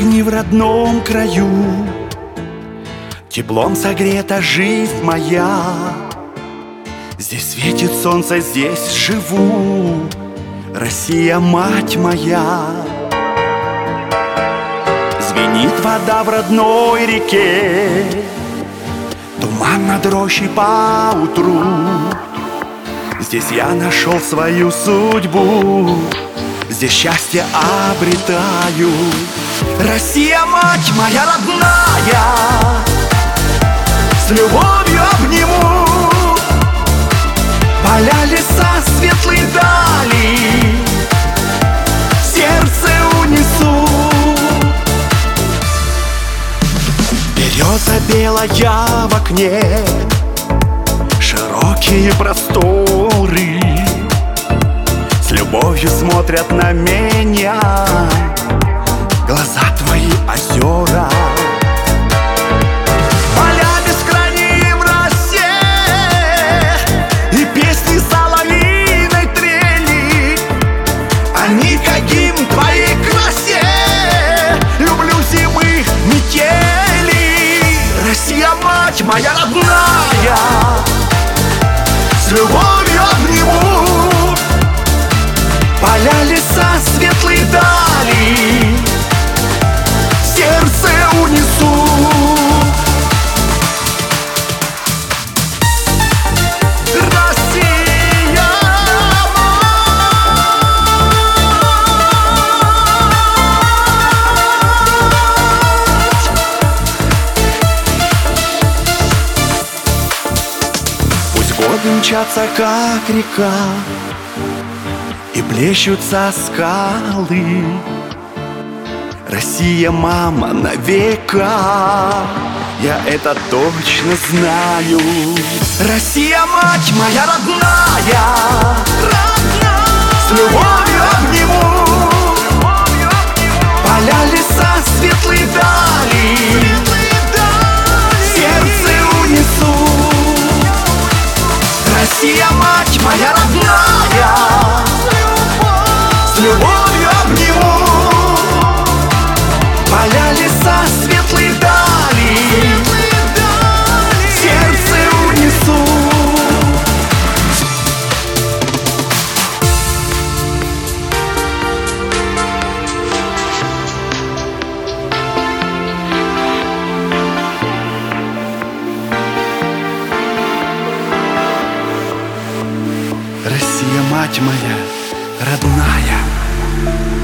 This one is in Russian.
огни в родном краю, теплом согрета жизнь моя. Здесь светит солнце, здесь живу, Россия, мать моя. Звенит вода в родной реке, туман над рощей поутру. Здесь я нашел свою судьбу, здесь счастье обретаю. Россия, мать моя родная, с любовью обниму. Поля, леса, светлые дали, в сердце унесу. Береза белая в окне, широкие просторы, с любовью смотрят на меня глаза твои, озера. Поля бескрайние в росе и песни соловьиной трели, они как гимн твоей красе. Люблю зимы, метели. Россия, мать моя родная, с любовью обниму. Поля, леса, светлые дали, в сердце унесу. Россия, пусть годы мчатся, как река, и плещутся скалы. Россия, мама, на века, я это точно знаю. Россия, мать моя родная, с любовью обниму. Поля, леса, светлые дали, в сердце унесу. Россия, мать моя родная, с любовью обниму. Поля, леса, светлые дали, в сердце унесу. Россия, мать моя родная.